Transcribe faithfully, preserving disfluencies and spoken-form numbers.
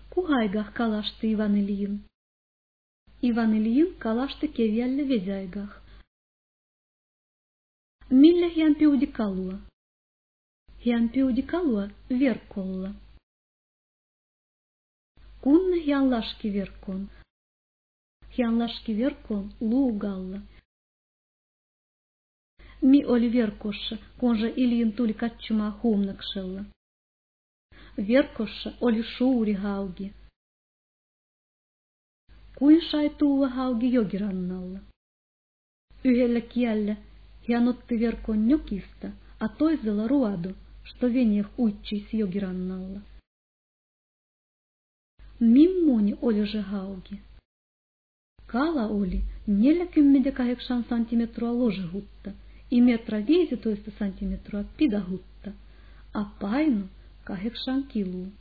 Kuhaigah kalasti Ivan Iljin. Ivan Iljin kalasti keväällä vesäigah. Mille hän pyyti kalua? Hän pyyti kalua verkolla. Kun hän laski verkon? Hän laski verkon luugalla. Mi oli verkossa, kun se Iljin tuli katsomaan huumnaksella. Verkossa oli suuri hauki. Kuin sai tuua hauki jokirannalla? Yhdellä kielellä hän otti verkon jokista, a toisella ruodu, što veneh uitsis jokirannalla. Millainen oli se hauki? Kala oli neljäkymmentäkahdeksan senttimetriä ложehutta ja metra viisitoista senttimetriä pidahutta, a paino kahdeksan kiloa.